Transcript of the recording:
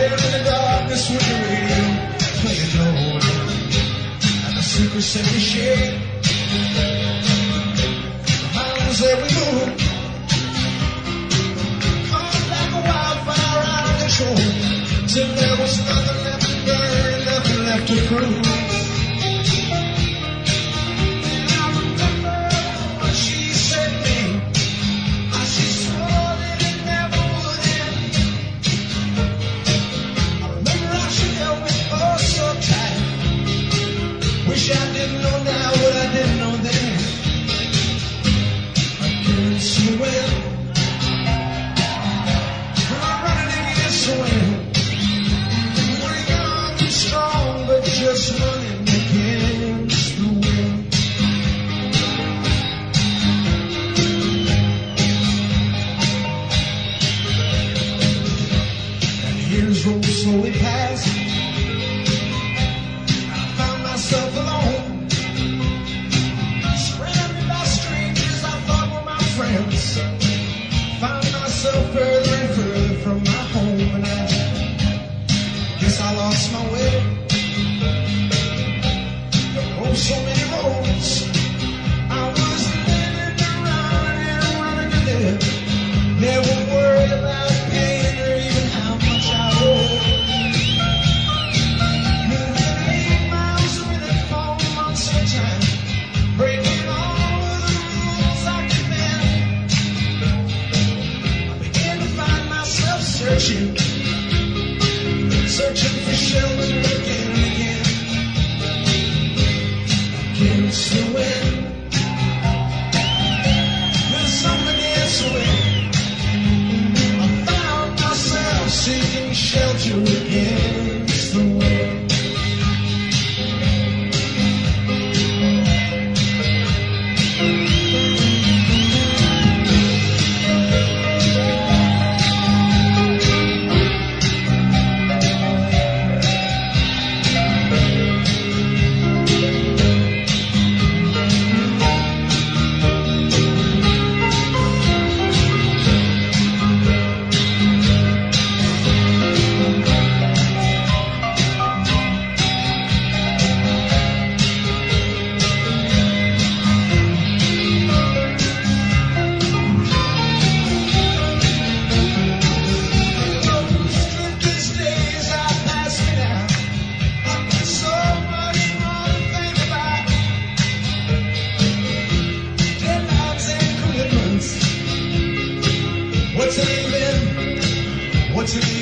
There in the darkness with the radio playing low, and the secret set we share. The mountains that we move, caught like a wildfire out of control, till there was nothing left to burn, nothing left to prove. Wish I didn't know now what I didn't know then. Against the wind, I'm running against the wind. We're young and strong, but just running against the wind. And years roll slowly past. Myself alone, surrounded by strangers I thought were my friends. Found myself further and further from my home, and I guess I lost my way. Oh, so many roads I was living and running to live. Never worried about pain or even how much I owe. Breaking all of the rules I could bend. I began to find myself searching for shelter again and again. Against the wind, there's something against the wind. I found myself seeking shelter against the wind. What's it